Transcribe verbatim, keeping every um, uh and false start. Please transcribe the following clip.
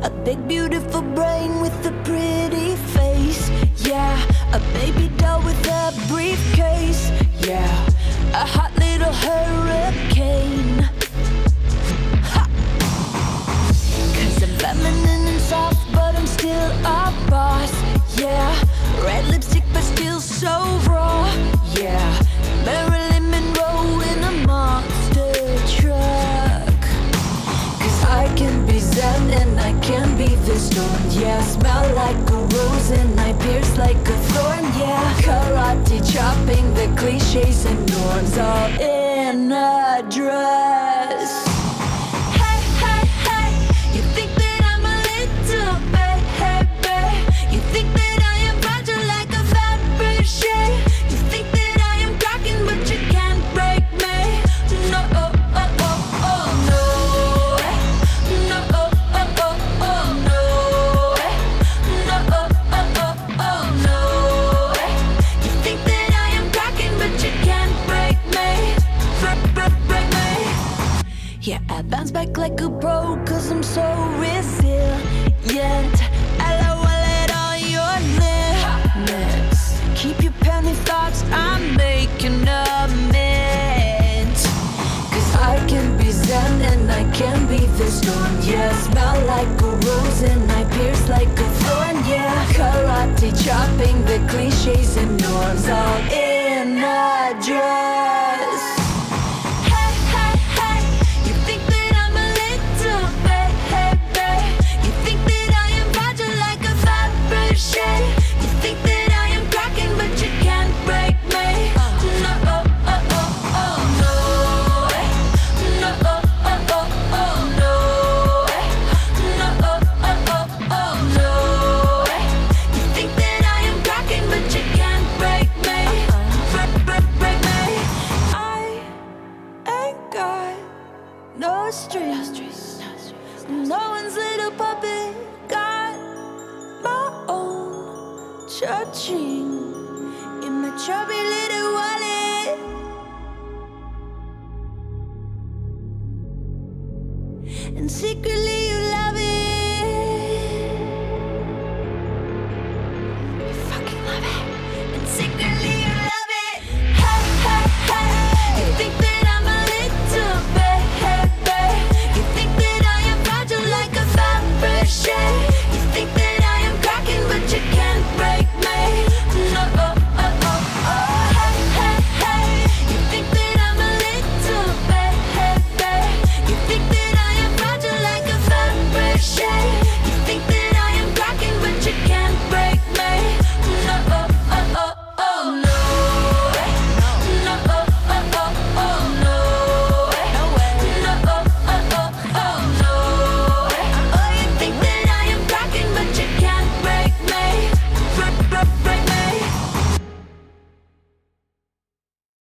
A big beautiful brain with a pretty face. Yeah, a baby doll with a briefcase. Yeah, a hot little hurricane. Ha! Cause I'm feminine and soft, but I'm still a boss. Yeah, red lipstick but still so raw. Yeah, Marilyn Monroe in a monster truck. Cause I can be zen and I can be the storm. Yeah, smell like a rose and I pierce like a thorn. Yeah, karate chopping the cliches and norms all in a dress. Hey, hey, hey, you think that I'm a little baby? You think that I am fragile like a Fabergé? You think that I am cracking but you can't break me? No, oh, oh, oh, oh, no. No, oh, oh, oh, oh, no. No, oh, oh, oh, oh, no. You think that I am cracking but you can't break me. Break, break, break me. Yeah, I bounce back like a pro cause I'm so resilient. LOL at all your limits. Keep your penny thoughts, I'm making a mint. Cause I can be zen and I can be the storm. Yeah, smell like a rose and I pierce like a thorn. Yeah, karate chopping the cliches and norms all in a dress. Hey, hey, hey, you think that I'm a little baby? You think that I am fragile like a Fabergé? You think that I am cracking but you can't break me? No, oh, oh, oh, oh, no. No, oh, oh, oh, oh, no. No, oh, oh, oh, oh, no. You think that I am cracking but you can't break me? Break, break, break me. I ain't got no strings, no one's little puppet. Got my own cha-ching in my chubby little wallet. And secretly